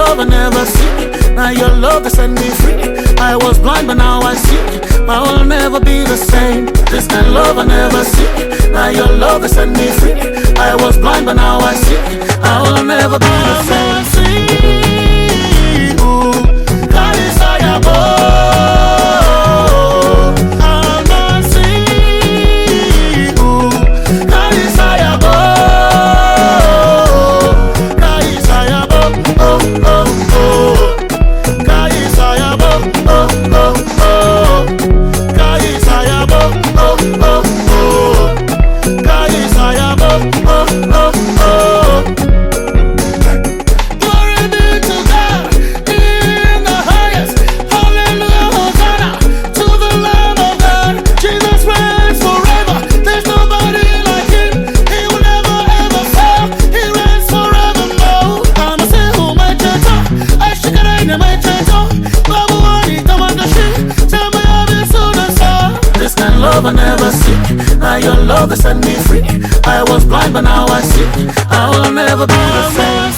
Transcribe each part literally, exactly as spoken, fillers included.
love I never see. Now your love that set me free. I was blind but now I see. I will never be the same. This kind of love I never see. Now your love that set me free. I was blind but now I see. I will never be the same. Love I never see. Now your love that set me free. I was blind but now I see. I will never be the same.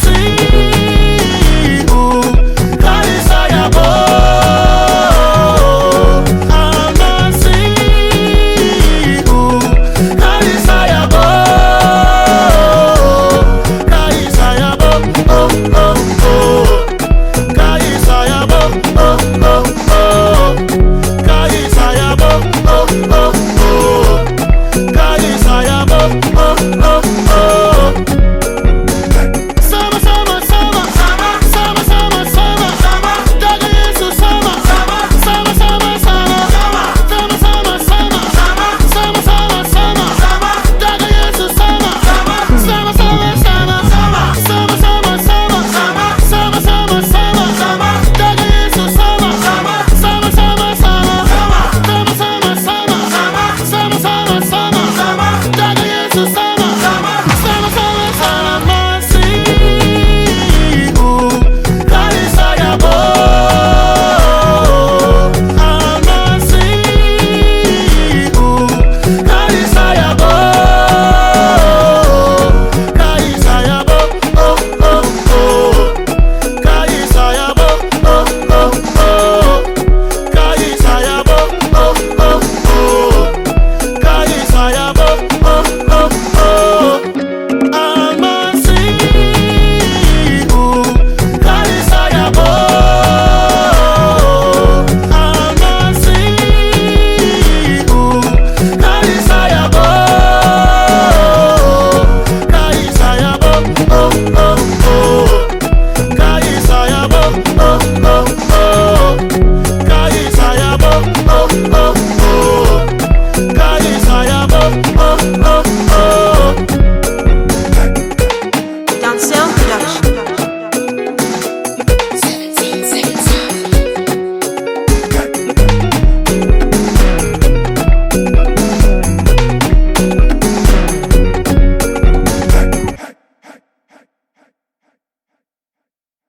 Oh,